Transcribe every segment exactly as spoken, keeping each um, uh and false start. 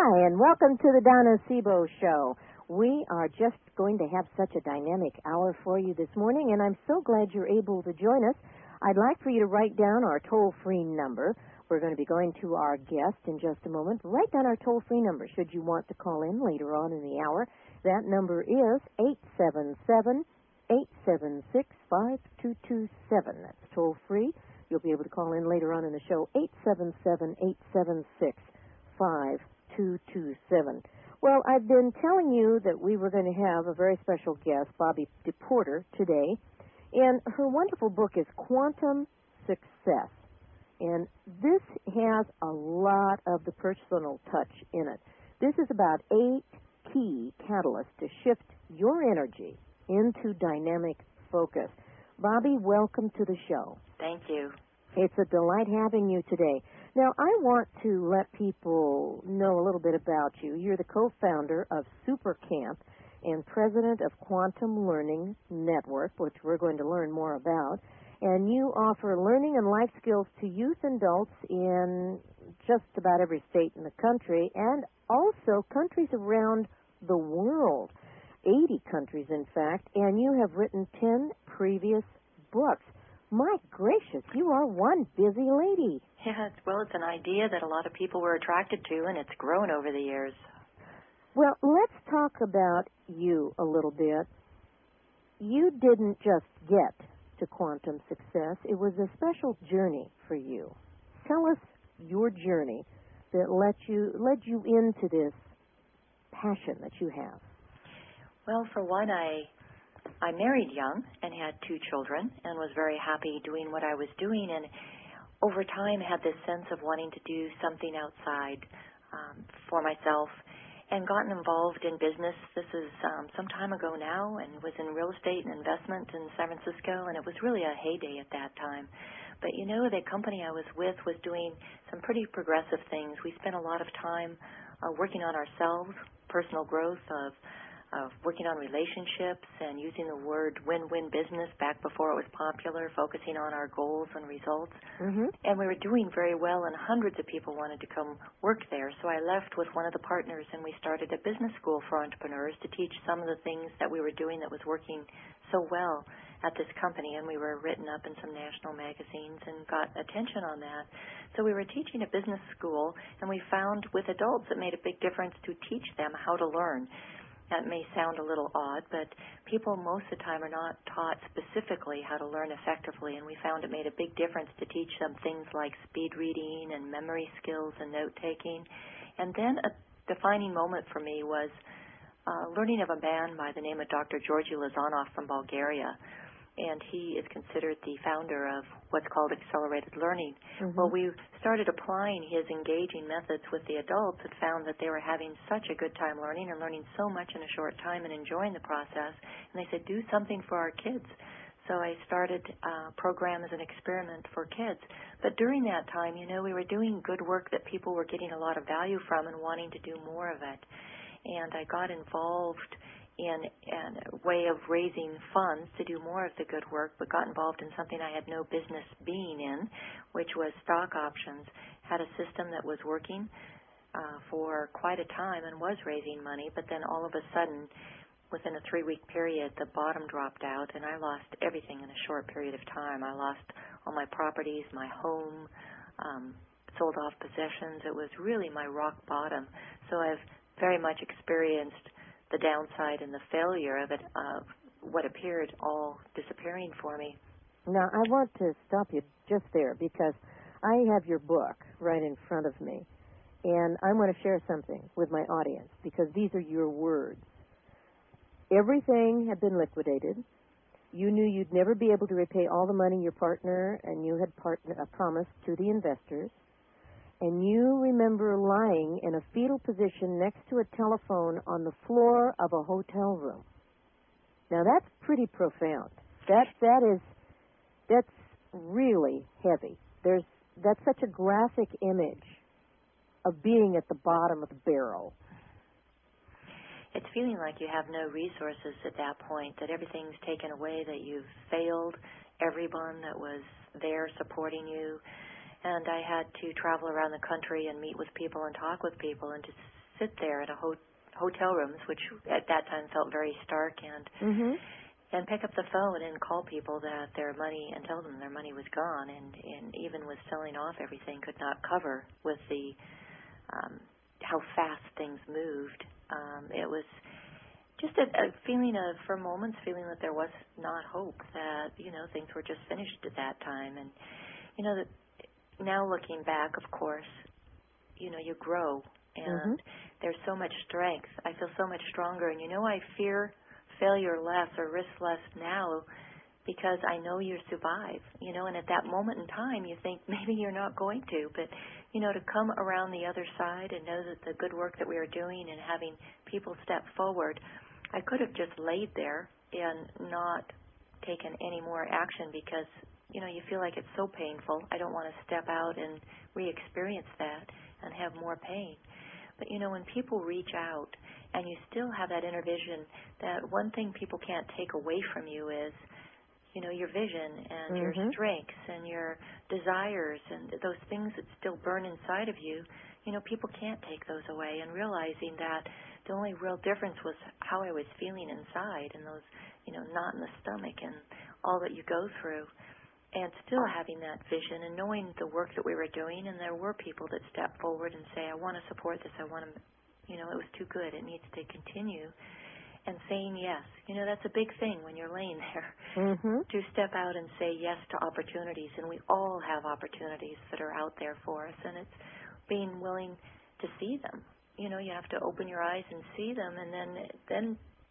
Hi, and welcome to the Donna Sebo Show. We are just going to have such a dynamic hour for you this morning, and I'm so glad you're able to join us. I'd like for you to write down our toll-free number. We're going to be going to our guest in just a moment. Write down our toll-free number should you want to call in later on in the hour. That number is eight seven seven, eight seven six, five two two seven. That's toll-free. You'll be able to call in later on in the show, eight seven seven, eight seven six, five two two seven. Well, I've been telling you that we were going to have a very special guest, Bobbi DePorter, today, and her wonderful book is Quantum Success. And this has a lot of the personal touch in it. This is about eight key catalysts to shift your energy into dynamic focus. Bobbi, welcome to the show. Thank you. It's a delight having you today. Now, I want to let people know a little bit about you. You're the co-founder of SuperCamp and president of Quantum Learning Network, which we're going to learn more about. And you offer learning and life skills to youth and adults in just about every state in the country and also countries around the world, eighty countries, in fact, and you have written ten previous books. My gracious, you are one busy lady. Yeah, well, it's an idea that a lot of people were attracted to, and it's grown over the years. Well, let's talk about you a little bit. You didn't just get to quantum success. It was a special journey for you. Tell us your journey that led you, led you into this passion that you have. Well, for one, I... I married young and had two children and was very happy doing what I was doing, and over time had this sense of wanting to do something outside um, for myself and gotten involved in business. This is um, some time ago now, and was in real estate and investment in San Francisco, and it was really a heyday at that time. But you know, the company I was with was doing some pretty progressive things. We spent a lot of time uh, working on ourselves, personal growth of of working on relationships and using the word win-win business back before it was popular, focusing on our goals and results. Mm-hmm. And we were doing very well, and hundreds of people wanted to come work there. So I left with one of the partners, and we started a business school for entrepreneurs to teach some of the things that we were doing that was working so well at this company. And we were written up in some national magazines and got attention on that. So we were teaching a business school, and we found with adults it made a big difference to teach them how to learn. That may sound a little odd, but people most of the time are not taught specifically how to learn effectively, and we found it made a big difference to teach them things like speed reading and memory skills and note-taking. And then a defining moment for me was uh, learning of a man by the name of Doctor Georgi Lazanov from Bulgaria, and he is considered the founder of what's called accelerated learning. Mm-hmm. Well, we started applying his engaging methods with the adults and found that they were having such a good time learning and learning so much in a short time and enjoying the process. And they said, do something for our kids. So I started a program as an experiment for kids. But during that time, you know, we were doing good work that people were getting a lot of value from and wanting to do more of it. And I got involved in a way of raising funds to do more of the good work, but got involved in something I had no business being in, which was stock options. Had a system that was working uh, for quite a time and was raising money, but then all of a sudden, within a three-week period, the bottom dropped out, and I lost everything in a short period of time. I lost all my properties, my home, um, sold off possessions. It was really my rock bottom. So I've very much experienced the downside and the failure of it, of what appeared all disappearing for me. Now, I want to stop you just there because I have your book right in front of me, and I want to share something with my audience because these are your words. Everything had been liquidated. You knew you'd never be able to repay all the money your partner and you had partner, uh, promised to the investors. And you remember lying in a fetal position next to a telephone on the floor of a hotel room. Now, that's pretty profound. That that is that's really heavy. There's that's such a graphic image of being at the bottom of the barrel. It's feeling like you have no resources at that point, that everything's taken away, that you've failed everyone that was there supporting you. And I had to travel around the country and meet with people and talk with people and to sit there in a ho- hotel rooms, which at that time felt very stark, and mm-hmm. and pick up the phone and call people that their money and tell them their money was gone, and, and even with selling off everything could not cover with the um, how fast things moved. Um, it was just a, a feeling of, for moments, feeling that there was not hope, that, you know, things were just finished at that time. And, you know, that now looking back, of course, you know, you grow, and mm-hmm. there's so much strength. I feel so much stronger, and, you know, I fear failure less or risk less now because I know you survive, you know, and at that moment in time you think maybe you're not going to, but, you know, to come around the other side and know that the good work that we are doing and having people step forward, I could have just laid there and not taken any more action because, you know, you feel like it's so painful. I don't want to step out and re-experience that and have more pain. But, you know, when people reach out and you still have that inner vision, that one thing people can't take away from you is, you know, your vision and mm-hmm. your strengths and your desires and those things that still burn inside of you, you know, people can't take those away. And realizing that the only real difference was how I was feeling inside and those, you know, knot in the stomach and all that you go through. And still having that vision and knowing the work that we were doing, and there were people that stepped forward and say, I want to support this, I want to, you know, it was too good, it needs to continue, and saying yes. You know, that's a big thing when you're laying there, mm-hmm. to step out and say yes to opportunities, and we all have opportunities that are out there for us, and it's being willing to see them. You know, you have to open your eyes and see them, and then then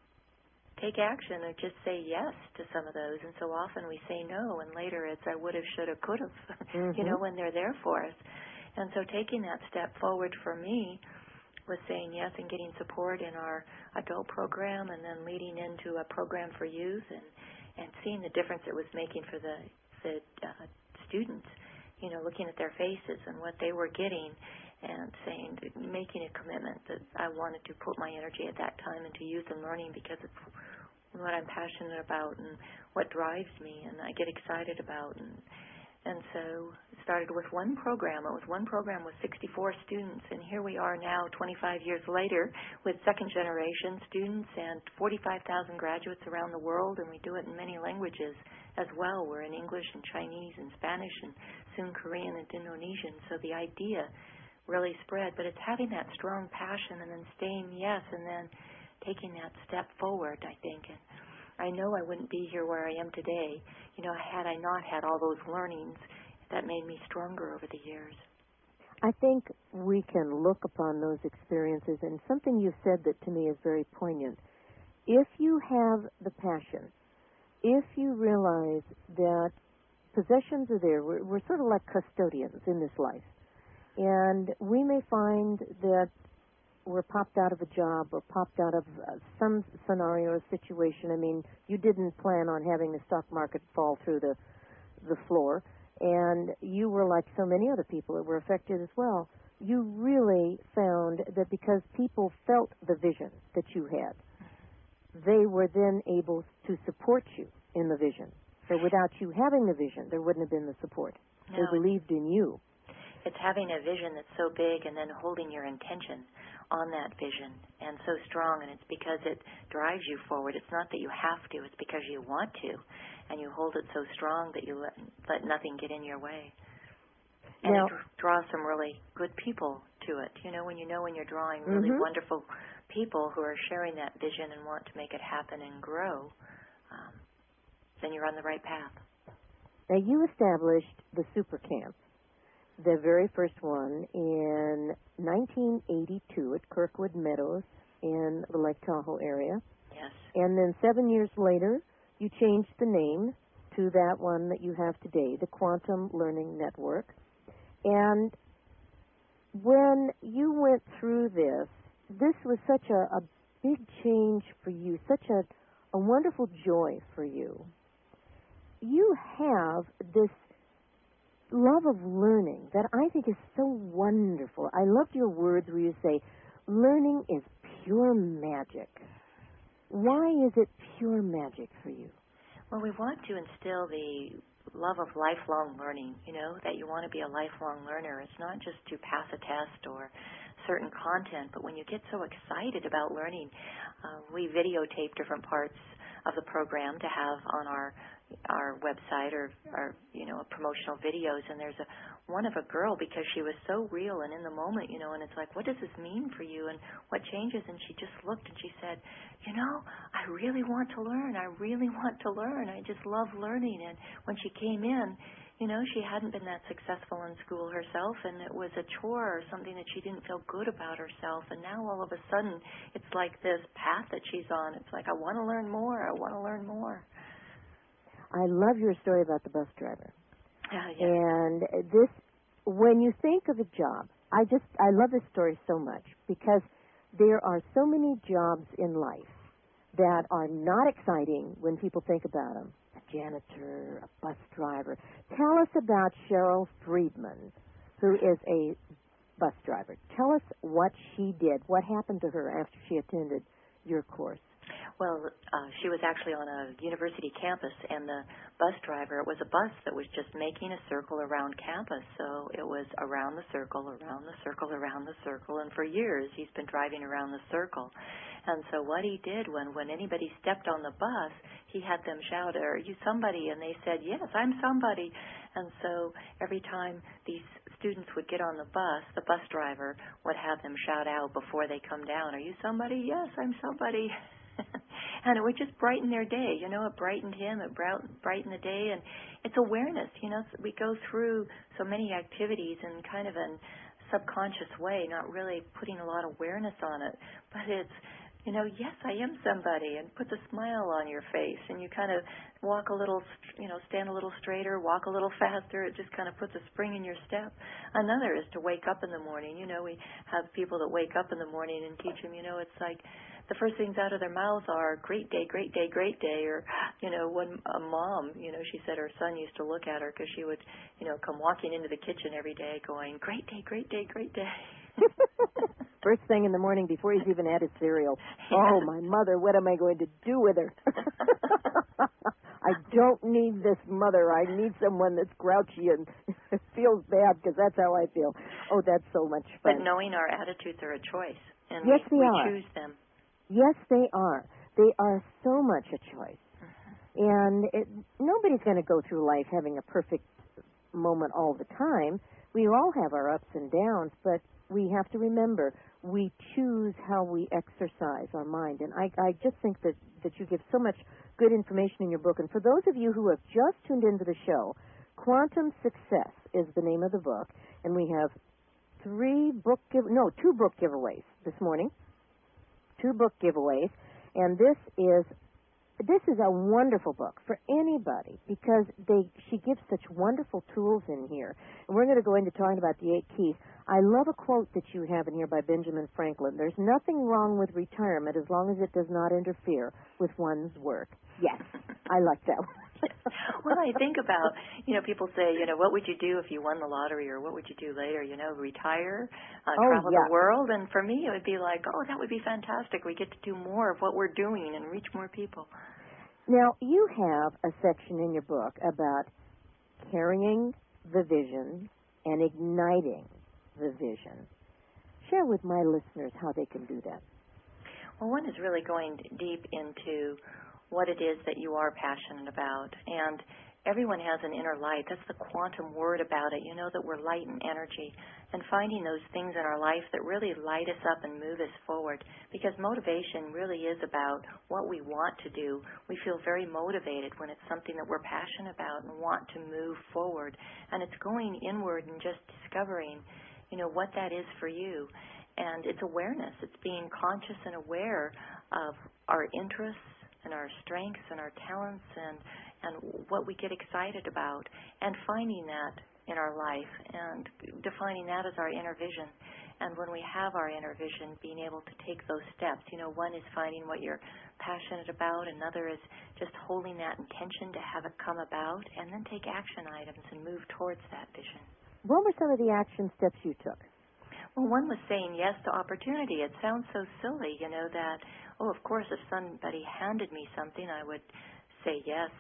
take action or just say yes to some of those. And so often we say no, and later it's I would have, should have, could have, mm-hmm. you know, when they're there for us. And so taking that step forward for me was saying yes and getting support in our adult program and then leading into a program for youth and, and seeing the difference it was making for the, the uh, students, you know, looking at their faces and what they were getting and saying, making a commitment that I wanted to put my energy at that time into youth and learning because it's what I'm passionate about and what drives me and I get excited about. And and so it started with one program. It was one program with sixty-four students, and here we are now twenty-five years later with second-generation students and forty-five thousand graduates around the world, and we do it in many languages as well. We're in English and Chinese and Spanish and soon Korean and Indonesian. So the idea really spread, but it's having that strong passion and then saying yes and then taking that step forward, I think. And I know I wouldn't be here where I am today, you know, had I not had all those learnings that made me stronger over the years. I think we can look upon those experiences, and something you said that to me is very poignant. If you have the passion, if you realize that possessions are there, we're, we're sort of like custodians in this life. And we may find that we're popped out of a job or popped out of uh, some scenario or situation. I mean, you didn't plan on having the stock market fall through the the floor, and you were like so many other people that were affected as well. You really found that because people felt the vision that you had, they were then able to support you in the vision. So without you having the vision, there wouldn't have been the support. No, they believed in you. It's having a vision that's so big and then holding your intention on that vision and so strong, and it's because it drives you forward. It's not that you have to, it's because you want to, and you hold it so strong that you let, let nothing get in your way. And now, it draws some really good people to it. You know, when you know when you're drawing really mm-hmm. wonderful people who are sharing that vision and want to make it happen and grow, um, then you're on the right path. Now, you established the Super Camp, the very first one, in nineteen eighty-two at Kirkwood Meadows in the Lake Tahoe area. Yes. And then seven years later, you changed the name to that one that you have today, the Quantum Learning Network. And when you went through this, this was such a, a big change for you, such a, a wonderful joy for you. You have this love of learning that I think is so wonderful. I loved your words where you say, learning is pure magic. Why is it pure magic for you? Well, we want to instill the love of lifelong learning, you know, that you want to be a lifelong learner. It's not just to pass a test or certain content, but when you get so excited about learning, uh, we videotape different parts of the program to have on our our website or, or you know, promotional videos. And there's a one of a girl, because she was so real and in the moment, you know, and it's like, what does this mean for you and what changes? And she just looked and she said, you know, I really want to learn. I really want to learn. I just love learning. And when she came in, you know, she hadn't been that successful in school herself, and it was a chore or something that she didn't feel good about herself. And now all of a sudden, it's like this path that she's on. It's like, I want to learn more. I want to learn more. I love your story about the bus driver. Uh, yeah. And this, when you think of a job, I just, I love this story so much because there are so many jobs in life that are not exciting when people think about them. A janitor, a bus driver. Tell us about Cheryl Friedman, who is a bus driver. Tell us what she did. What happened to her after she attended your course? Well, uh, she was actually on a university campus, and the bus driver, it was a bus that was just making a circle around campus. So it was around the circle, around the circle, around the circle, and for years he's been driving around the circle. And so what he did when, when anybody stepped on the bus, he had them shout, are you somebody? And they said, yes, I'm somebody. And so every time these students would get on the bus, the bus driver would have them shout out before they come down, are you somebody? Yes, I'm somebody. And it would just brighten their day. You know, it brightened him, it brightened the day, and it's awareness. You know, we go through so many activities in kind of a subconscious way, not really putting a lot of awareness on it, but it's, you know, yes, I am somebody, and puts a smile on your face, and you kind of walk a little, you know, stand a little straighter, walk a little faster. It just kind of puts a spring in your step. Another is to wake up in the morning. You know, we have people that wake up in the morning and teach them, you know, it's like the first things out of their mouths are great day, great day, great day, or, you know, when a mom, you know, she said her son used to look at her because she would, you know, come walking into the kitchen every day going, great day, great day, great day. First thing in the morning before he's even had his cereal. Oh, my mother, what am I going to do with her? I don't need this mother. I need someone that's grouchy and feels bad, because that's how I feel. Oh, that's so much fun. But knowing our attitudes are a choice, and yes, we, they we are. choose them. Yes, they are. They are so much a choice. Mm-hmm. And it, nobody's going to go through life having a perfect moment all the time. We all have our ups and downs, but we have to remember we choose how we exercise our mind. And I, I just think that, that you give so much good information in your book. And for those of you who have just tuned into the show, Quantum Success is the name of the book. And we have three book, give, no, two book giveaways this morning. Two book giveaways. And this is This is a wonderful book for anybody because they she gives such wonderful tools in here. And we're going to go into talking about the eight keys. I love a quote that you have in here by Benjamin Franklin. There's nothing wrong with retirement as long as it does not interfere with one's work. Yes, I like that one. Well, I think about, you know, people say, you know, what would you do if you won the lottery, or what would you do later? You know, retire, uh, oh, travel yeah. the world. And for me, it would be like, oh, that would be fantastic. We get to do more of what we're doing and reach more people. Now, you have a section in your book about carrying the vision and igniting the vision. Share with my listeners how they can do that. Well, one is really going deep into what it is that you are passionate about. And everyone has an inner light. That's the quantum word about it. You know that we're light and energy. And finding those things in our life that really light us up and move us forward. Because motivation really is about what we want to do. We feel very motivated when it's something that we're passionate about and want to move forward. And it's going inward and just discovering, you know, what that is for you. And it's awareness. It's being conscious and aware of our interests and our strengths and our talents and, and what we get excited about, and finding that in our life and defining that as our inner vision. And when we have our inner vision, being able to take those steps. You know, one is finding what you're passionate about. Another is just holding that intention to have it come about, and then take action items and move towards that vision. What were some of the action steps you took? Well, one was saying yes to opportunity. It sounds so silly, you know, that, oh, of course, if somebody handed me something, I would say yes.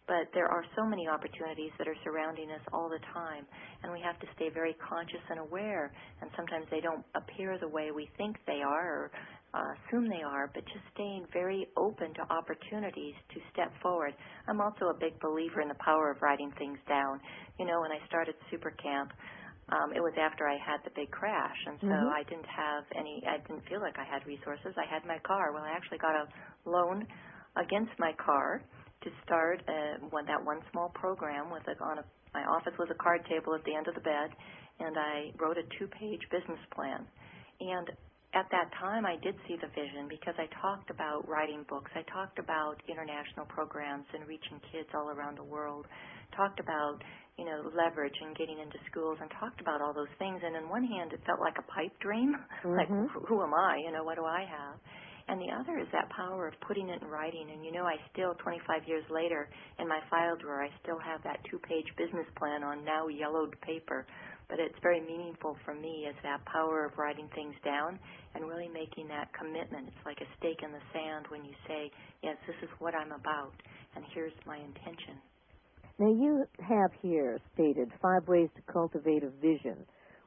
But there are so many opportunities that are surrounding us all the time, and we have to stay very conscious and aware. And sometimes they don't appear the way we think they are or uh, assume they are, but just staying very open to opportunities to step forward. I'm also a big believer in the power of writing things down. You know, when I started Super Camp, um, it was after I had the big crash, and so Mm-hmm. I didn't have any, I didn't feel like I had resources. I had my car. Well, I actually got a loan against my car to start uh, one, that one small program with it on a, my office was a card table at the end of the bed, and I wrote a two-page business plan. And at that time, I did see the vision because I talked about writing books. I talked about international programs and reaching kids all around the world, talked about, you know, leverage and getting into schools, and talked about all those things. And on one hand, it felt like a pipe dream, Mm-hmm. like, who am I? You know, what do I have? And the other is that power of putting it in writing. And, you know, I still, twenty-five years later, in my file drawer, I still have that two-page business plan on now yellowed paper. But it's very meaningful for me as that power of writing things down and really making that commitment. It's like a stake in the sand when you say, yes, this is what I'm about, and here's my intention. Now, you have here stated five ways to cultivate a vision.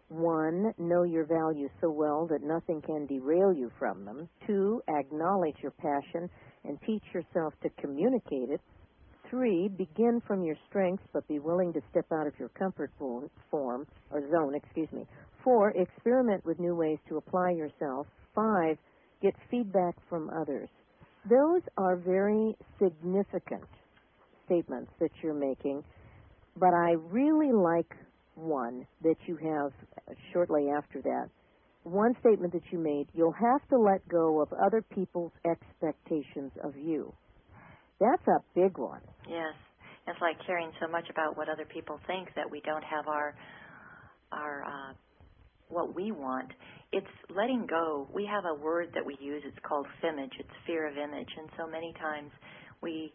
One, know your values so well that nothing can derail you from them. Two, acknowledge your passion and teach yourself to communicate it. Three, begin from your strengths but be willing to step out of your comfort form, or zone, excuse me. Four, experiment with new ways to apply yourself. Five, get feedback from others. Those are very significant statements that you're making, but I really like one that you have shortly after that. One statement that you made, you'll have to let go of other people's expectations of you. That's a big one. Yes. It's like caring so much about what other people think that we don't have our, our uh, what we want. It's letting go. We have a word that we use. It's called FIMAGE. It's fear of image. And so many times we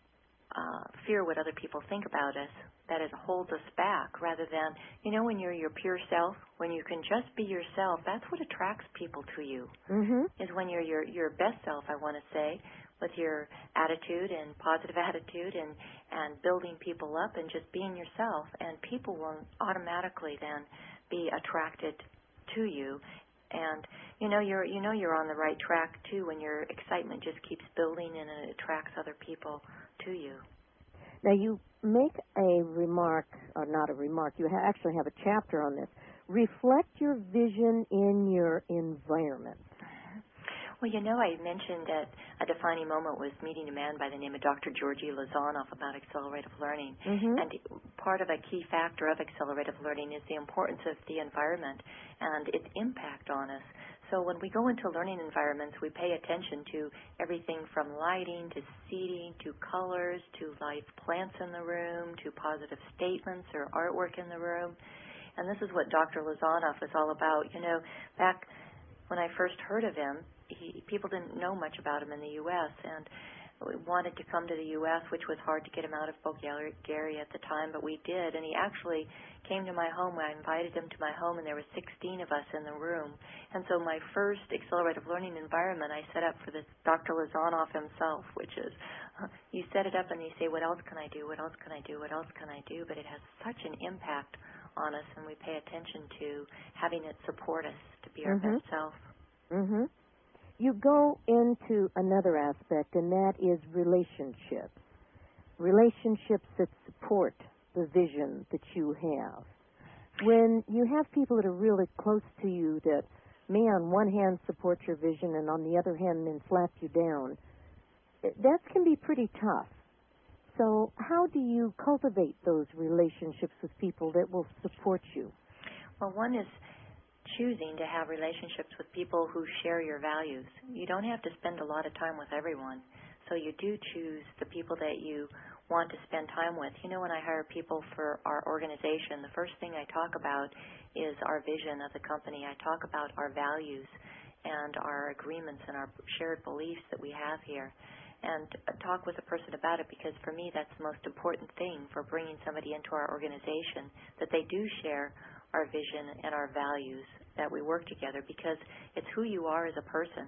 uh, fear what other people think about us, that it holds us back rather than, you know, when you're your pure self, when you can just be yourself, that's what attracts people to you, mm-hmm. is when you're your, your best self, I want to say, with your attitude and positive attitude and, and building people up and just being yourself, and people will automatically then be attracted to you. And you know you're you know you're on the right track too when your excitement just keeps building and it attracts other people to you. Now you make a remark, or not a remark, you ha- actually have a chapter on this. Reflect your vision in your environment. Well, you know, I mentioned that a defining moment was meeting a man by the name of Doctor Georgi Lozanov about accelerative learning. Mm-hmm. And part of a key factor of accelerative learning is the importance of the environment and its impact on us. So when we go into learning environments, we pay attention to everything from lighting to seating to colors to live plants in the room to positive statements or artwork in the room. And this is what Doctor Lozanov is all about. You know, back when I first heard of him, He, people didn't know much about him in the U S and we wanted to come to the U S, which was hard to get him out of Bulgaria at the time, but we did. And he actually came to my home. I invited him to my home, and there were sixteen of us in the room. And so my first accelerative learning environment I set up for this Doctor Lozanov himself, which is uh, you set it up and you say, what else can I do? What else can I do? What else can I do? But it has such an impact on us, and we pay attention to having it support us to be our mm-hmm. best self. Mm-hmm. You go into another aspect, and that is relationships. Relationships that support the vision that you have. When you have people that are really close to you that may on one hand support your vision and on the other hand then slap you down, that can be pretty tough. So how do you cultivate those relationships with people that will support you? Well, one is choosing to have relationships with people who share your values. You don't have to spend a lot of time with everyone, so you do choose the people that you want to spend time with. You know, when I hire people for our organization, the first thing I talk about is our vision of the company. I talk about our values and our agreements and our shared beliefs that we have here, and talk with a person about it, because for me that's the most important thing for bringing somebody into our organization, that they do share our vision and our values, that we work together, because it's who you are as a person.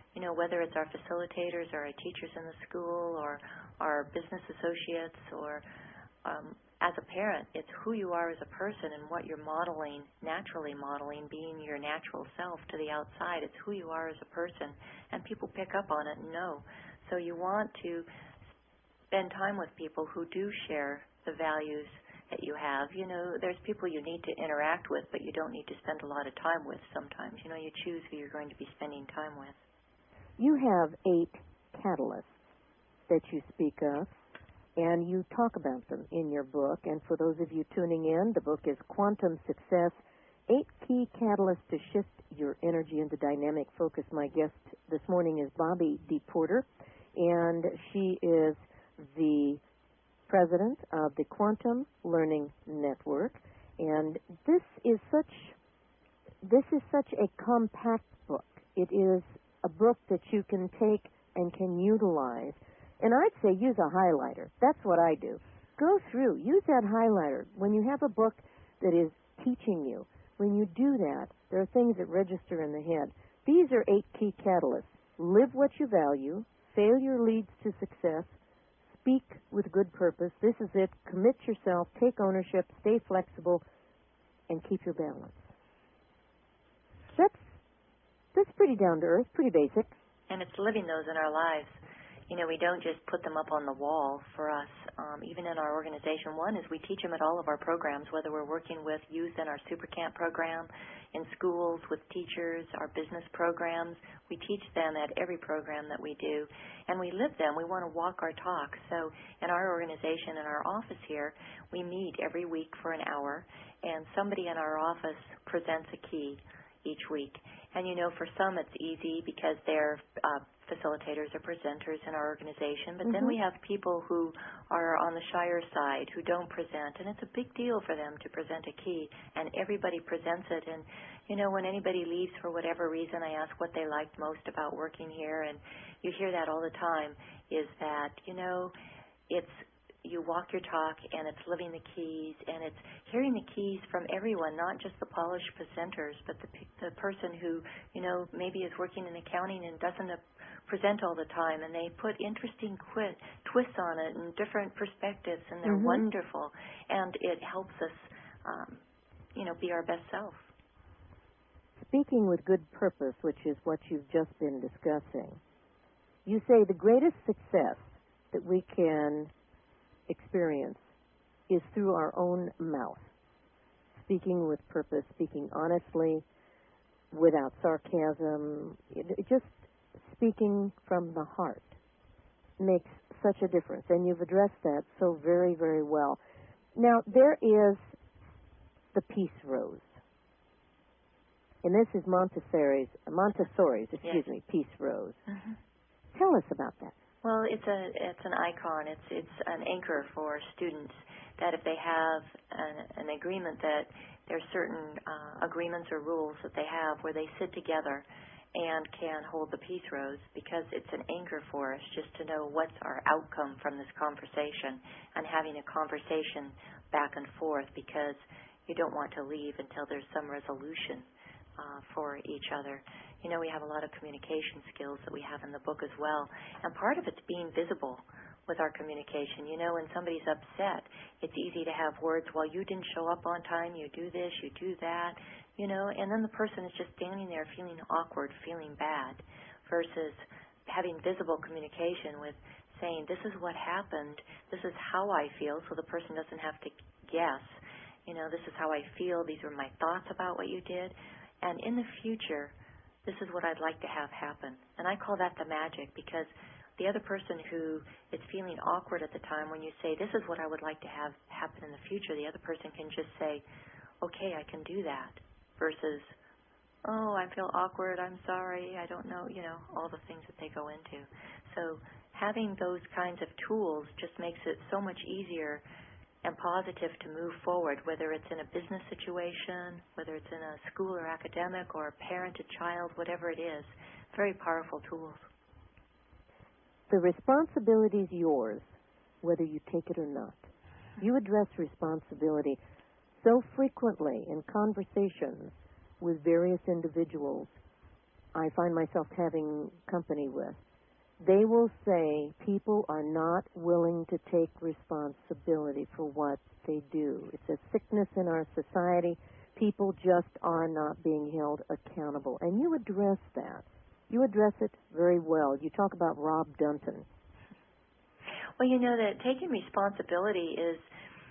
you know, whether it's our facilitators or our teachers in the school or our business associates or um, as a parent, it's who you are as a person and what you're modeling, naturally modeling, being your natural self to the outside. It's who you are as a person, and people pick up on it and know. So you want to spend time with people who do share the values that you have. You know, there's people you need to interact with, but you don't need to spend a lot of time with sometimes. You know, you choose who you're going to be spending time with. You have eight catalysts that you speak of, and you talk about them in your book. And for those of you tuning in, the book is Quantum Success, Eight Key Catalysts to Shift Your Energy into Dynamic Focus. My guest this morning is Bobbi DePorter, and she is the president of the Quantum Learning Network. And this is such this is such a compact book. It is a book that you can take and can utilize. And I'd say use a highlighter. That's what I do. Go through. Use that highlighter. When you have a book that is teaching you, when you do that, there are things that register in the head. These are eight key catalysts. Live what you value. Failure leads to success. Speak with good purpose. This is it. Commit yourself. Take ownership. Stay flexible. And keep your balance. That's, that's pretty down to earth, pretty basic. And it's living those in our lives. You know, we don't just put them up on the wall for us. Um, even in our organization, one is we teach them at all of our programs, whether we're working with youth in our Super Camp program, in schools with teachers, our business programs. We teach them at every program that we do, and we live them. We want to walk our talk. So in our organization, in our office here, we meet every week for an hour, and somebody in our office presents a key each week. And, you know, for some it's easy because they're uh, facilitators or presenters in our organization, but mm-hmm. then we have people who are on the shyer side who don't present, and it's a big deal for them to present a key, and everybody presents it. And, you know, when anybody leaves for whatever reason, I ask what they liked most about working here, and you hear that all the time, is that, you know, it's you walk your talk, and it's living the keys, and it's hearing the keys from everyone, not just the polished presenters, but the the person who, you know, maybe is working in accounting and doesn't present all the time, and they put interesting quit, twists on it and different perspectives, and they're mm-hmm. wonderful, and it helps us, um, you know, be our best self. Speaking with good purpose, which is what you've just been discussing, you say the greatest success that we can experience is through our own mouth. Speaking with purpose, speaking honestly, without sarcasm, it, it just speaking from the heart makes such a difference. And you've addressed that so very, very well. Now, there is the Peace Rose. And this is Montessori's, Montessori's, excuse yes. me, Peace Rose. Mm-hmm. Tell us about that. Well, it's a it's an icon. It's it's an anchor for students that if they have an, an agreement that there are certain uh, agreements or rules that they have where they sit together and can hold the Peace Rose, because it's an anchor for us just to know what's our outcome from this conversation and having a conversation back and forth, because you don't want to leave until there's some resolution uh, for each other. You know, we have a lot of communication skills that we have in the book as well. And part of it's being visible with our communication. You know, when somebody's upset, it's easy to have words, well, you didn't show up on time, you do this, you do that, you know, and then the person is just standing there feeling awkward, feeling bad, versus having visible communication with saying, this is what happened, this is how I feel, so the person doesn't have to guess. You know, this is how I feel, these are my thoughts about what you did, and in the future, this is what I'd like to have happen. And I call that the magic, because the other person who is feeling awkward at the time, when you say, this is what I would like to have happen in the future, the other person can just say, okay, I can do that, versus, oh, I feel awkward, I'm sorry, I don't know, you know, all the things that they go into. So having those kinds of tools just makes it so much easier and positive to move forward, whether it's in a business situation, whether it's in a school or academic, or a parent, a child, whatever it is. Very powerful tools. The responsibility is yours, whether you take it or not. You address responsibility so frequently in conversations with various individuals. I find myself having company with, they will say people are not willing to take responsibility for what they do. It's a sickness in our society. People just are not being held accountable. And you address that. You address it very well. You talk about Rob Dunton. Well, you know that taking responsibility is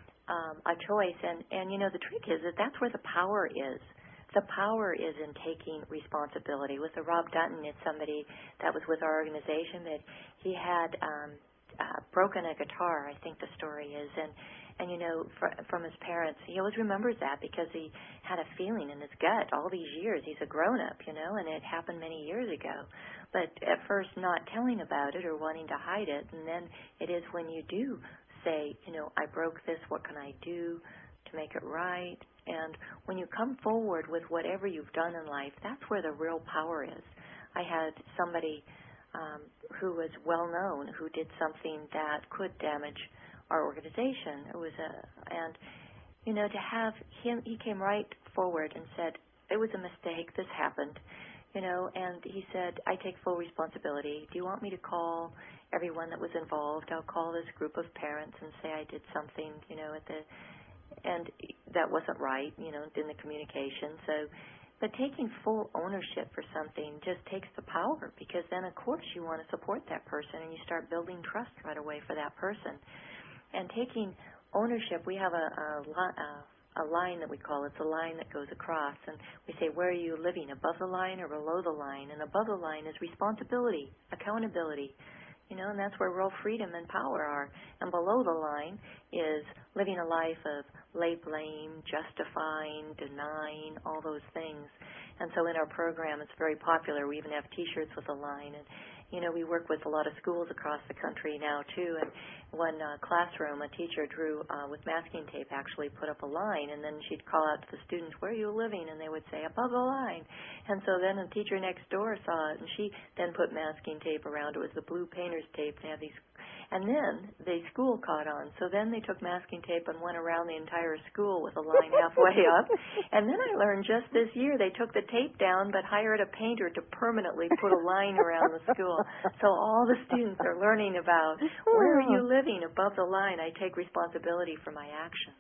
um, a choice, and, and, you know, the trick is that that's where the power is. The power is in taking responsibility. With the Rob Dunton, it's somebody that was with our organization that he had um, uh, broken a guitar, I think the story is, and, and you know, fr- from his parents. He always remembers that because he had a feeling in his gut all these years. He's a grown-up, you know, and it happened many years ago. But at first not telling about it or wanting to hide it, and then it is when you do say, you know, I broke this, what can I do to make it right? And when you come forward with whatever you've done in life, that's where the real power is. I had somebody um, who was well known who did something that could damage our organization. It was a, and you know, to have him, he came right forward and said, it was a mistake, this happened, you know, and he said, I take full responsibility. Do you want me to call everyone that was involved? I'll call this group of parents and say I did something, you know, at the and that wasn't right, you know, in the communication. So, but taking full ownership for something just takes the power, because then, of course, you want to support that person and you start building trust right away for that person. And taking ownership, we have a, a, a, a line that we call, it's a line that goes across, and we say, where are you living, above the line or below the line? And above the line is responsibility, accountability. You know, and that's where real freedom and power are. And below the line is living a life of lay blame, justifying, denying, all those things. And so in our program, it's very popular. We even have T-shirts with a line. And, you know, we work with a lot of schools across the country now, too. And one uh, classroom, a teacher drew uh, with masking tape, actually put up a line, and then she'd call out to the students, where are you living? And they would say, above the line. And so then a teacher next door saw it, and she then put masking tape around. It was the blue painter's tape. They had these, and then the school caught on. So then they took masking tape and went around the entire school with a line halfway up. And then I learned just this year they took the tape down but hired a painter to permanently put a line around the school. So all the students are learning about, where are you living above the line? I take responsibility for my actions.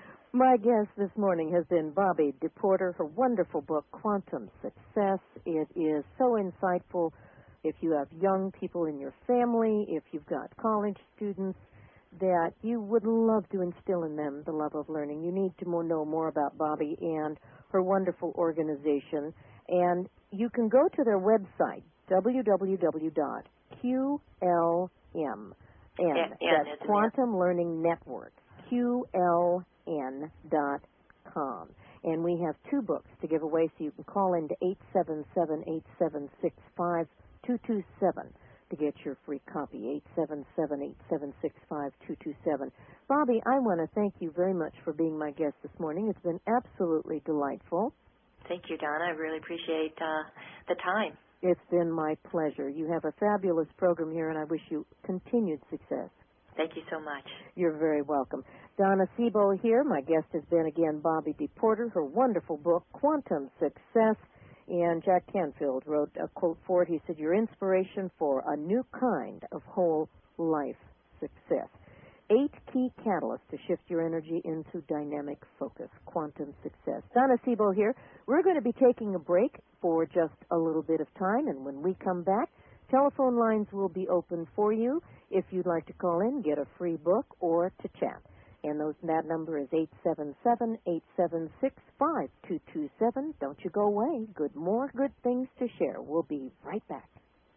My guest this morning has been Bobbi DePorter. Her wonderful book, Quantum Success. It is so insightful. If you have young people in your family, if you've got college students, that you would love to instill in them the love of learning. You need to more know more about Bobbi and her wonderful organization. And you can go to their website, w w w dot q l m. N, that's Quantum Learning Network, Q L N dot com. And we have two books to give away, so you can call in to eight seven seven, eight seven six, five two two seven to get your free copy, eight seven seven, eight seven six, five two two seven. Bobbi, I want to thank you very much for being my guest this morning. It's been absolutely delightful. Thank you, Donna. I really appreciate uh, the time. It's been my pleasure. You have a fabulous program here, and I wish you continued success. Thank you so much. You're very welcome. Donna Sebo here. My guest has been, again, Bobbi DePorter. Her wonderful book, Quantum Success. And Jack Canfield wrote a quote for it. He said, your inspiration for a new kind of whole life success. Eight key catalysts to shift your energy into dynamic focus, quantum success. Donna Sebo here. We're going to be taking a break for just a little bit of time, and when we come back, telephone lines will be open for you if you'd like to call in, get a free book, or to chat. And those, that number is eight seven seven, eight seven six, five two two seven. Don't you go away. Good, more good things to share. We'll be right back.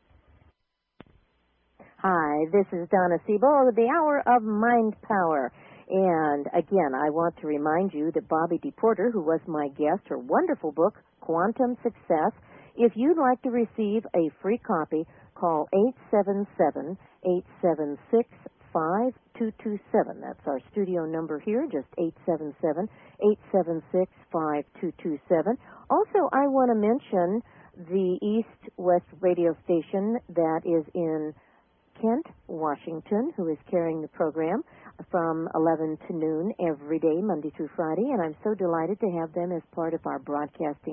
Hi, this is Donna Sebo, the Hour of Mind Power. And again, I want to remind you that Bobbi DePorter, who was my guest, her wonderful book, Quantum Success, if you'd like to receive a free copy, call eight seven seven, eight seven six, five two two seven. That's our studio number here, just eight seven seven, eight seven six, five two two seven. Also, I want to mention the East West radio station that is in Kent, Washington, who is carrying the program from eleven to noon every day, Monday through Friday, and I'm so delighted to have them as part of our broadcasting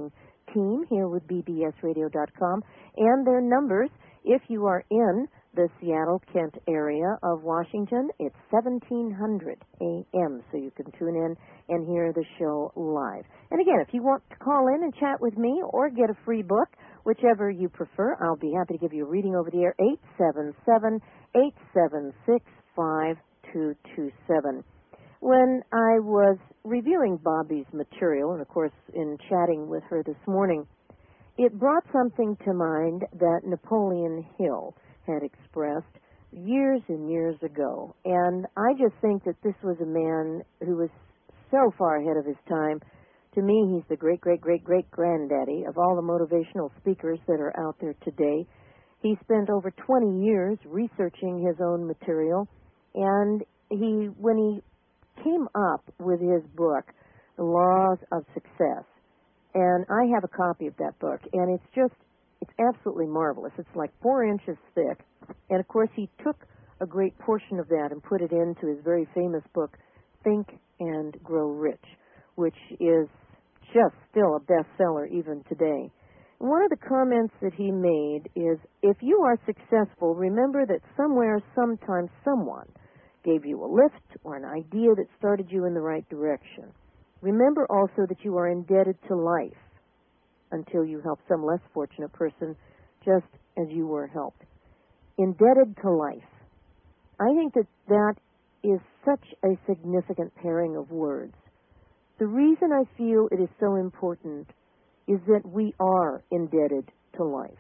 team here with B B S radio dot com and their numbers. If you are in the Seattle, Kent area of Washington, it's seventeen hundred A M, so you can tune in and hear the show live. And again, if you want to call in and chat with me or get a free book, whichever you prefer, I'll be happy to give you a reading over the air, eight seven seven, eight seven six, five two two seven. When I was reviewing Bobby's material, and of course in chatting with her this morning, it brought something to mind that Napoleon Hill had expressed years and years ago. And I just think that this was a man who was so far ahead of his time. To me, he's the great, great, great, great granddaddy of all the motivational speakers that are out there today. He spent over twenty years researching his own material, and he, when he came up with his book, The Laws of Success, and I have a copy of that book, and it's just, it's absolutely marvelous. It's like four inches thick, and of course he took a great portion of that and put it into his very famous book, Think and Grow Rich, which is just still a bestseller even today. And one of the comments that he made is, if you are successful, remember that somewhere, sometime, someone gave you a lift or an idea that started you in the right direction. Remember also that you are indebted to life until you help some less fortunate person just as you were helped. Indebted to life. I think that that is such a significant pairing of words. The reason I feel it is so important is that we are indebted to life.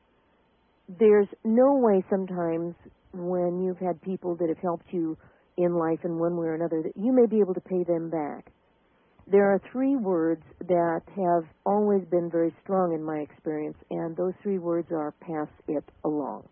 There's no way sometimes when you've had people that have helped you in life in one way or another that you may be able to pay them back. There are three words that have always been very strong in my experience, and those three words are pass it along.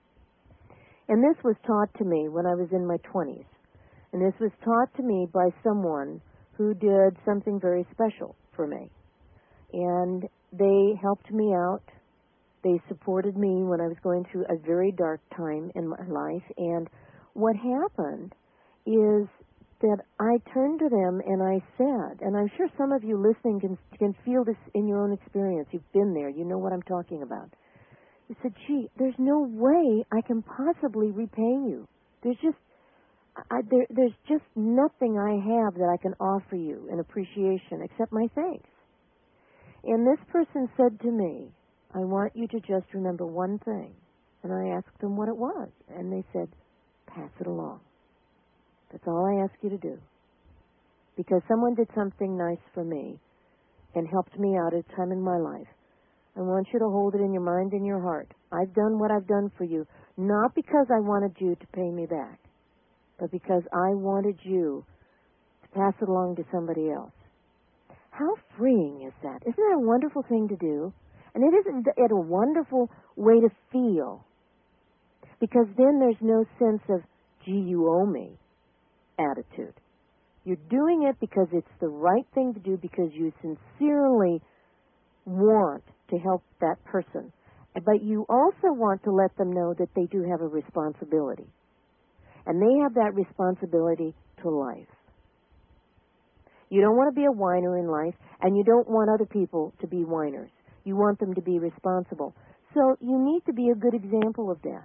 And this was taught to me when I was in my twenties. And this was taught to me by someone who did something very special for me. And they helped me out. They supported me when I was going through a very dark time in my life. And what happened is that I turned to them and I said, and I'm sure some of you listening can, can feel this in your own experience. You've been there. You know what I'm talking about. You said, gee, there's no way I can possibly repay you. There's just, I, there, there's just nothing I have that I can offer you in appreciation except my thanks. And this person said to me, I want you to just remember one thing. And I asked them what it was. And they said, pass it along. That's all I ask you to do. Because someone did something nice for me and helped me out at a time in my life. I want you to hold it in your mind and your heart. I've done what I've done for you, not because I wanted you to pay me back, but because I wanted you to pass it along to somebody else. How freeing is that? Isn't that a wonderful thing to do? And it isn't it a wonderful way to feel? Because then there's no sense of, gee, you owe me attitude. You're doing it because it's the right thing to do, because you sincerely want to help that person. But you also want to let them know that they do have a responsibility. And they have that responsibility to life. You don't want to be a whiner in life, and you don't want other people to be whiners. You want them to be responsible. So you need to be a good example of that.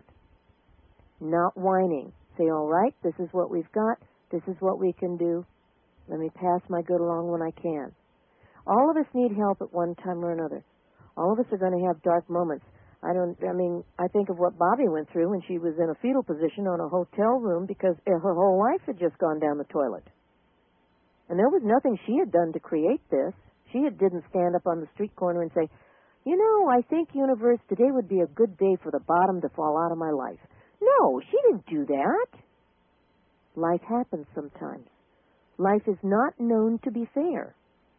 Not whining. Say, all right, this is what we've got. This is what we can do. Let me pass my good along when I can. All of us need help at one time or another. All of us are going to have dark moments. I don't, I mean, I think of what Bobby went through when she was in a fetal position on a hotel room because her whole life had just gone down the toilet. And there was nothing she had done to create this. She had, didn't stand up on the street corner and say, you know, I think, universe, today would be a good day for the bottom to fall out of my life. No, she didn't do that. Life happens sometimes. Life is not known to be fair.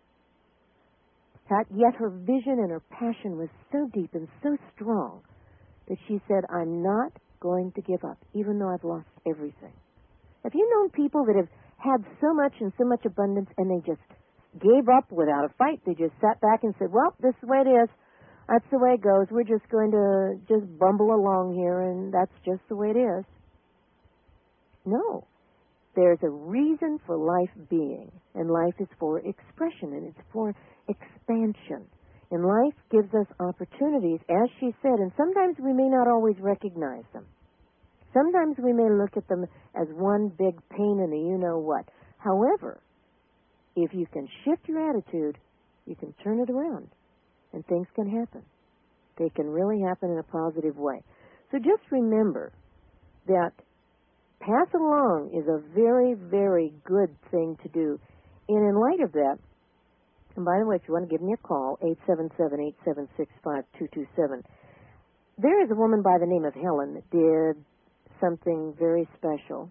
Yet her vision and her passion was so deep and so strong that she said, I'm not going to give up, even though I've lost everything. Have you known people that have had so much and so much abundance and they just gave up without a fight? They just sat back and said, well, this is the way it is. That's the way it goes. We're just going to just bumble along here, and that's just the way it is. No. There's a reason for life being, and life is for expression, and it's for expansion. And life gives us opportunities, as she said, and sometimes we may not always recognize them. Sometimes we may look at them as one big pain in the you-know-what. However, if you can shift your attitude, you can turn it around, and things can happen. They can really happen in a positive way. So just remember that pass it along is a very, very good thing to do. And in light of that, and by the way, if you want to give me a call, eight seven seven, eight seven six, five two two seven. There is a woman by the name of Helen that did something very special.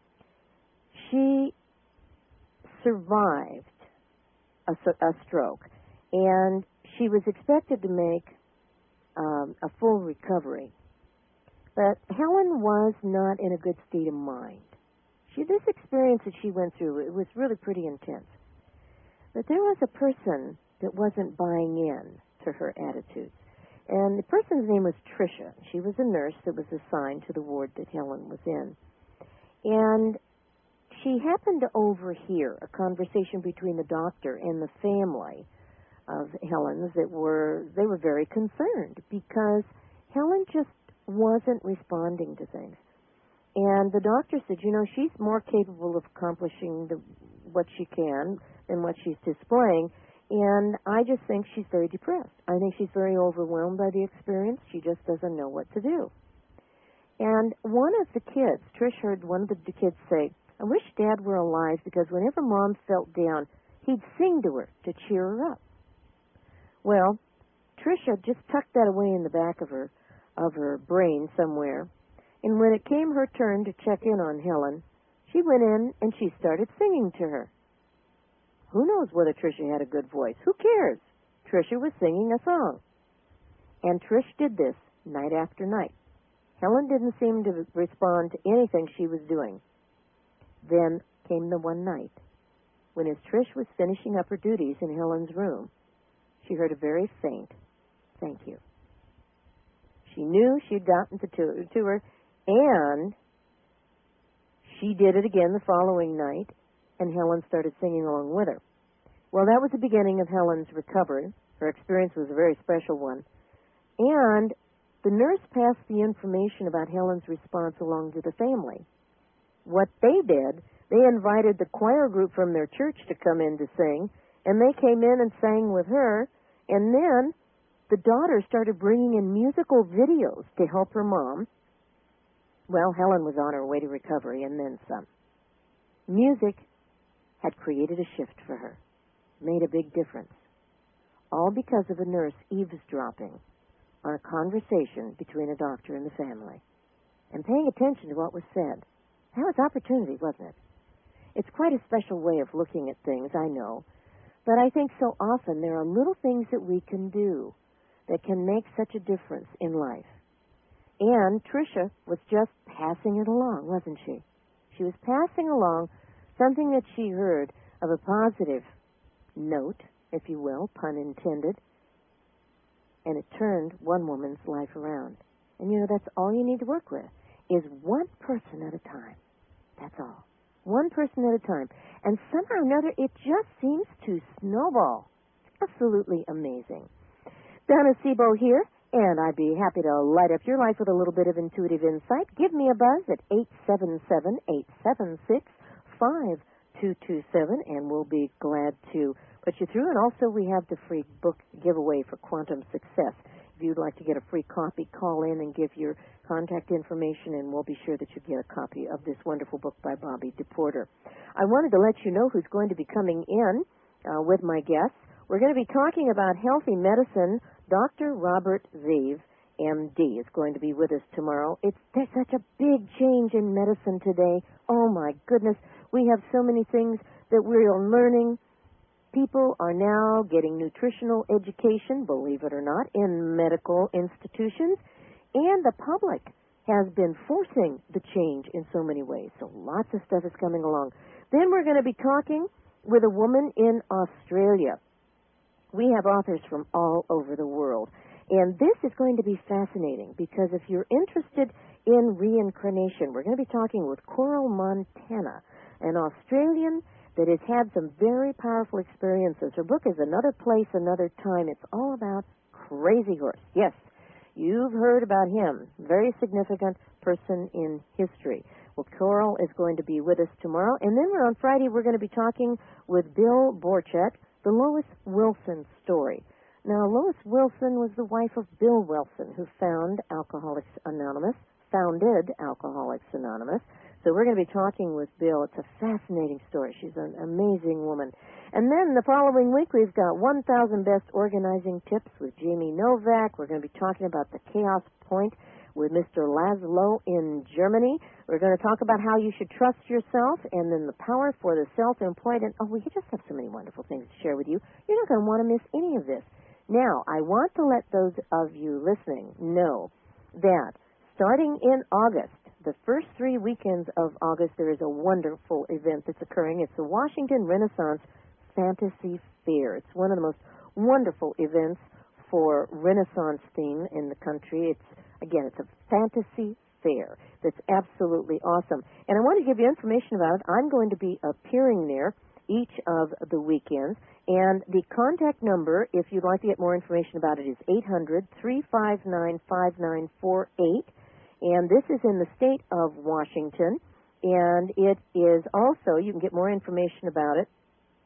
She survived a, a stroke, and she was expected to make um, a full recovery. But Helen was not in a good state of mind. She, this experience that she went through, it was really pretty intense. But there was a person that wasn't buying in to her attitudes. And the person's name was Tricia. She was a nurse that was assigned to the ward that Helen was in. And she happened to overhear a conversation between the doctor and the family of Helen's that were, they were very concerned because Helen just wasn't responding to things. And the doctor said, you know, she's more capable of accomplishing the, what she can than what she's displaying, and I just think she's very depressed. I think she's very overwhelmed by the experience. She just doesn't know what to do. And one of the kids, Trish heard one of the kids say, I wish Dad were alive because whenever Mom felt down, he'd sing to her to cheer her up. Well, Tricia just tucked that away in the back of her of her brain somewhere. And when it came her turn to check in on Helen, she went in and she started singing to her. Who knows whether Tricia had a good voice? Who cares? Tricia was singing a song. And Trish did this night after night. Helen didn't seem to respond to anything she was doing. Then came the one night when, as Trish was finishing up her duties in Helen's room, she heard a very faint, thank you. She knew she'd gotten to, to her, and she did it again the following night, and Helen started singing along with her. Well, that was the beginning of Helen's recovery. Her experience was a very special one. And the nurse passed the information about Helen's response along to the family. What they did, they invited the choir group from their church to come in to sing, and they came in and sang with her, and then the daughter started bringing in musical videos to help her mom. Well, Helen was on her way to recovery, and then some. Music had created a shift for her, made a big difference, all because of a nurse eavesdropping on a conversation between a doctor and the family and paying attention to what was said. That was opportunity, wasn't it? It's quite a special way of looking at things, I know, but I think so often there are little things that we can do that can make such a difference in life. And Tricia was just passing it along, wasn't she? She was passing along something that she heard of a positive note, if you will, pun intended, and it turned one woman's life around. And you know, that's all you need to work with, is one person at a time. That's all. One person at a time. And somehow or another, it just seems to snowball. It's absolutely amazing. Donna Sebo here, and I'd be happy to light up your life with a little bit of intuitive insight. Give me a buzz at eight seven seven, eight seven six, five two two seven, and we'll be glad to put you through. And also, we have the free book giveaway for Quantum Success. If you'd like to get a free copy, call in and give your contact information, and we'll be sure that you get a copy of this wonderful book by Bobby DePorter. I wanted to let you know who's going to be coming in uh, with my guests. We're going to be talking about healthy medicine. Doctor Robert Zeev, M D, is going to be with us tomorrow. It's there's such a big change in medicine today. Oh, my goodness. We have so many things that we're learning. People are now getting nutritional education, believe it or not, in medical institutions, and the public has been forcing the change in so many ways. So lots of stuff is coming along. Then we're going to be talking with a woman in Australia. We have authors from all over the world, and this is going to be fascinating because if you're interested in reincarnation, we're going to be talking with Coral Montana, an Australian that has had some very powerful experiences. Her book is Another Place, Another Time. It's all about Crazy Horse. Yes, you've heard about him. Very significant person in history. Well, Coral is going to be with us tomorrow. And then we're on Friday, we're going to be talking with Bill Borchardt, the Lois Wilson story. Now, Lois Wilson was the wife of Bill Wilson, who found Alcoholics Anonymous, founded Alcoholics Anonymous. So we're going to be talking with Bill. It's a fascinating story. She's an amazing woman. And then the following week, we've got one thousand Best Organizing Tips with Jamie Novak. We're going to be talking about the Chaos Point with Mister Laszlo in Germany. We're going to talk about how you should trust yourself, and then the power for the self-employed. And, oh, we just have so many wonderful things to share with you. You're not going to want to miss any of this. Now, I want to let those of you listening know that starting in August, the first three weekends of August, there is a wonderful event that's occurring. It's the Washington Renaissance Fantasy Fair. It's one of the most wonderful events for Renaissance theme in the country. It's, again, it's a fantasy fair that's absolutely awesome. And I want to give you information about it. I'm going to be appearing there each of the weekends. And the contact number, if you'd like to get more information about it, is eight hundred, three five nine, five nine four eight. And this is in the state of Washington. And it is also, you can get more information about it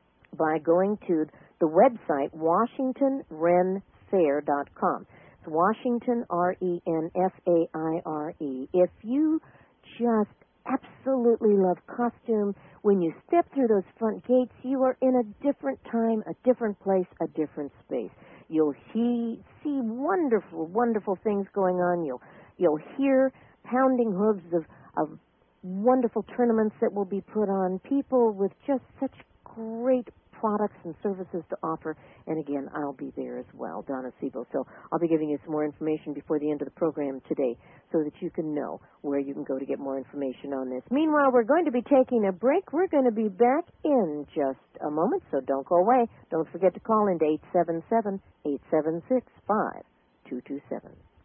by going to the website, washington ren fair dot com. It's Washington, R E N F A I R E. If you just absolutely love costume, when you step through those front gates, you are in a different time, a different place, a different space. You'll see, see wonderful, wonderful things going on. You'll you'll hear pounding hooves of, of wonderful tournaments that will be put on. People with just such great products and services to offer. And again, I'll be there as well, Donna Siebel. So I'll be giving you some more information before the end of the program today so that you can know where you can go to get more information on this. Meanwhile, we're going to be taking a break. We're going to be back in just a moment, so don't go away. Don't forget to call into eight seven seven, eight seven six, five two two seven.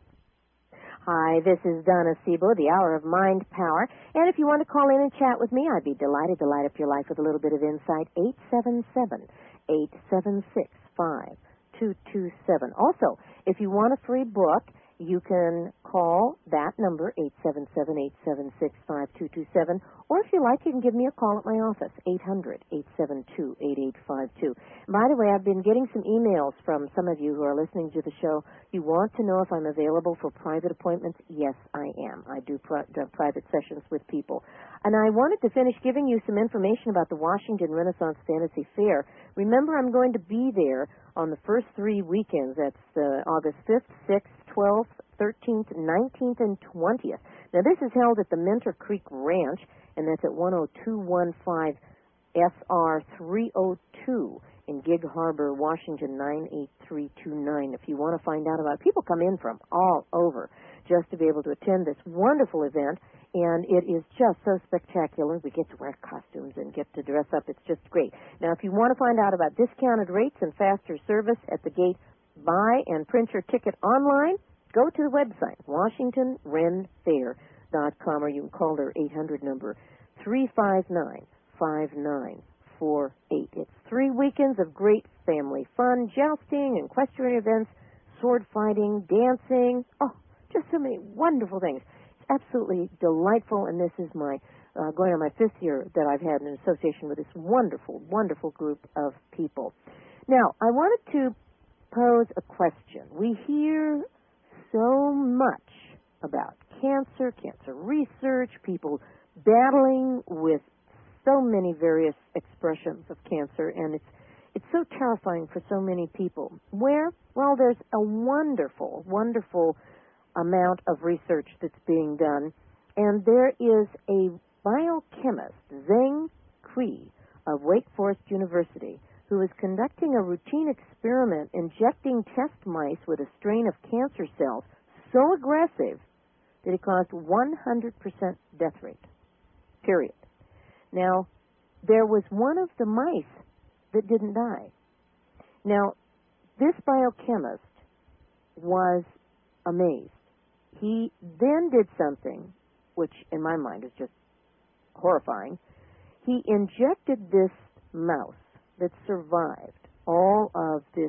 Hi, this is Donna Siebel, the Hour of Mind Power. And if you want to call in and chat with me, I'd be delighted to light up your life with a little bit of insight. eight seven seven, eight seven six, five two two seven. Also, if you want a free book, you can call that number, eight seven seven, eight seven six, five two two seven. Or if you like, you can give me a call at my office, eight hundred, eight seven two, eight eight five two. By the way, I've been getting some emails from some of you who are listening to the show. You want to know if I'm available for private appointments? Yes, I am. I do pri- uh, private sessions with people. And I wanted to finish giving you some information about the Washington Renaissance Fantasy Fair. Remember, I'm going to be there on the first three weekends. That's uh, August fifth, sixth, twelfth, thirteenth, nineteenth, and twentieth. Now, this is held at the Mentor Creek Ranch, and that's at one oh two one five S R three oh two in Gig Harbor, Washington, nine eight three two nine. If you want to find out about it, people come in from all over just to be able to attend this wonderful event, and it is just so spectacular. We get to wear costumes and get to dress up. It's just great. Now, if you want to find out about discounted rates and faster service at the gate, buy and print your ticket online, go to the website, washington ren fair dot com, or you can call their eight hundred number, three five nine, five nine four eight. It's three weekends of great family fun, jousting, equestrian events, sword fighting, dancing. Oh, just so many wonderful things. It's absolutely delightful, and this is my uh, going on my fifth year that I've had an association with this wonderful, wonderful group of people. Now, I wanted to pose a question. We hear so much about cancer, cancer research, people battling with so many various expressions of cancer, and it's it's so terrifying for so many people. Where? Well, there's a wonderful, wonderful amount of research that's being done, and there is a biochemist, Zheng Kui, of Wake Forest University, who is conducting a routine experiment injecting test mice with a strain of cancer cells so aggressive that it caused one hundred percent death rate, period. Now, there was one of the mice that didn't die. Now, this biochemist was amazed. He then did something, which in my mind is just horrifying. He injected this mouse that survived all of this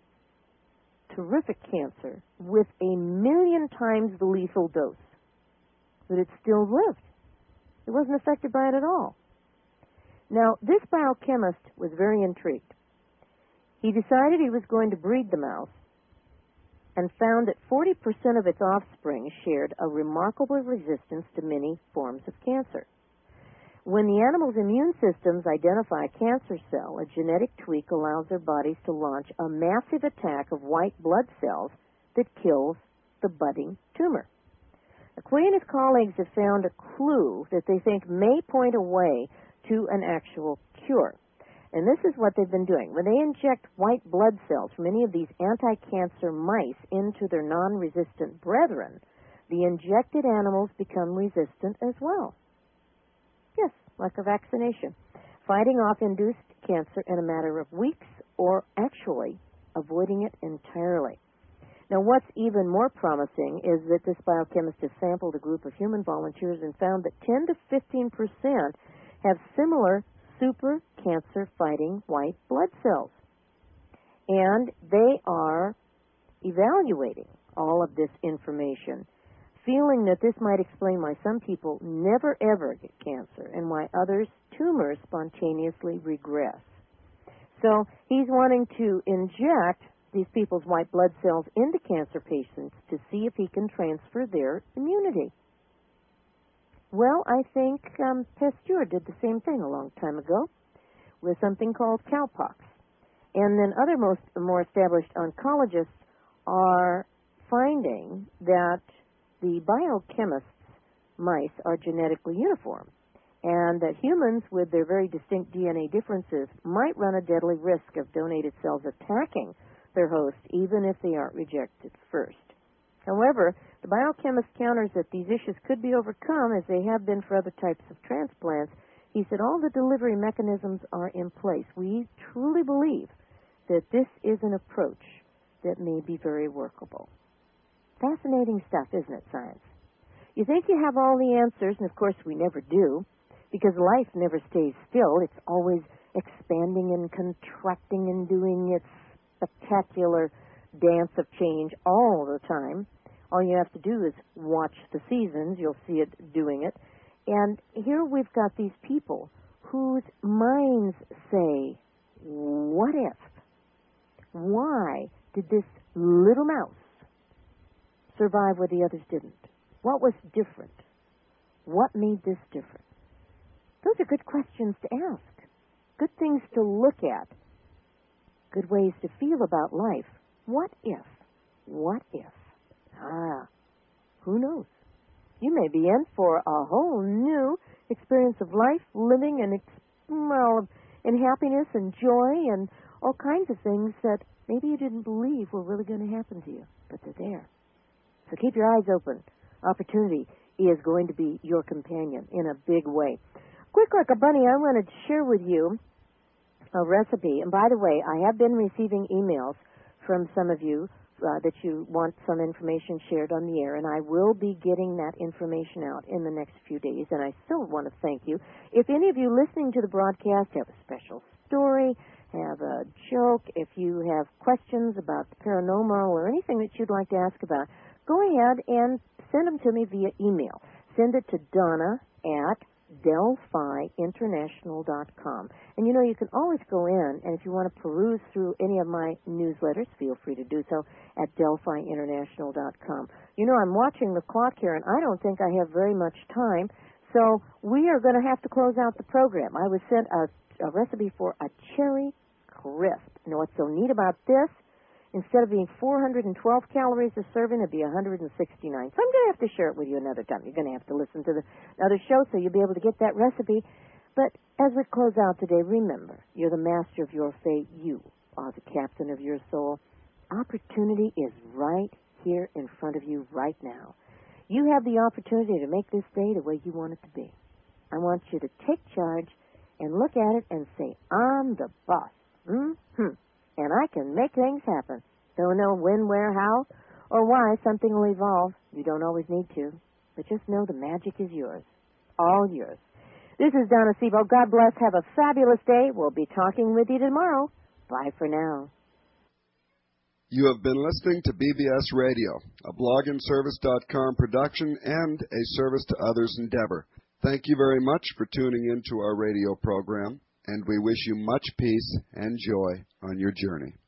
terrific cancer with a million times the lethal dose, but it still lived. It wasn't affected by it at all. Now, this biochemist was very intrigued. He decided he was going to breed the mouse and found that forty percent of its offspring shared a remarkable resistance to many forms of cancer. When the animal's immune systems identify a cancer cell, a genetic tweak allows their bodies to launch a massive attack of white blood cells that kills the budding tumor. Quay and his colleagues have found a clue that they think may point a way to an actual cure. And this is what they've been doing. When they inject white blood cells from any of these anti-cancer mice into their non-resistant brethren, the injected animals become resistant as well. Yes, like a vaccination, fighting off induced cancer in a matter of weeks or actually avoiding it entirely. Now, what's even more promising is that this biochemist has sampled a group of human volunteers and found that ten to fifteen percent have similar super cancer-fighting white blood cells. And they are evaluating all of this information, feeling that this might explain why some people never ever get cancer and why others' tumors spontaneously regress. So he's wanting to inject these people's white blood cells into cancer patients to see if he can transfer their immunity. Well, I think um, Pasteur did the same thing a long time ago with something called cowpox. And then other most, more established oncologists are finding that the biochemists' mice are genetically uniform, and that humans with their very distinct D N A differences might run a deadly risk of donated cells attacking their host, even if they aren't rejected first. However, the biochemist counters that these issues could be overcome, as they have been for other types of transplants. He said all the delivery mechanisms are in place. We truly believe that this is an approach that may be very workable. Fascinating stuff, isn't it, science? You think you have all the answers, and of course we never do, because life never stays still. It's always expanding and contracting and doing its spectacular dance of change all the time. All you have to do is watch the seasons. You'll see it doing it. And here we've got these people whose minds say, what if? Why did this little mouse survive where the others didn't? What was different? What made this different? Those are good questions to ask, good things to look at, good ways to feel about life. What if? What if? Ah, who knows? You may be in for a whole new experience of life, living, and well, and happiness and joy and all kinds of things that maybe you didn't believe were really going to happen to you, but they're there. So keep your eyes open. Opportunity is going to be your companion in a big way. Quick like a bunny, I wanted to share with you a recipe. And by the way, I have been receiving emails from some of you uh, that you want some information shared on the air, and I will be getting that information out in the next few days. And I still want to thank you. If any of you listening to the broadcast have a special story, have a joke, if you have questions about the paranormal or anything that you'd like to ask about, go ahead and send them to me via email. Send it to Donna at Delphi International dot com. And you know, you can always go in, and if you want to peruse through any of my newsletters, feel free to do so at Delphi International dot com. You know, I'm watching the clock here, and I don't think I have very much time, so we are going to have to close out the program. I was sent a, a recipe for a cherry crisp. You know what's so neat about this? Instead of being four hundred twelve calories a serving, it'd be one hundred sixty-nine. So I'm going to have to share it with you another time. You're going to have to listen to the other show so you'll be able to get that recipe. But as we close out today, remember, you're the master of your fate. You are the captain of your soul. Opportunity is right here in front of you right now. You have the opportunity to make this day the way you want it to be. I want you to take charge and look at it and say, I'm the boss. Mm-hmm. And I can make things happen. Don't know when, where, how, or why something will evolve. You don't always need to. But just know the magic is yours. All yours. This This is Donna Sebo. God bless. Have a fabulous day. We'll be talking with you tomorrow. Bye for now. You have been listening to B B S Radio, a blog and service dot com production and a service to others endeavor. Thank you very much for tuning in to our radio program, and we wish you much peace and joy on your journey.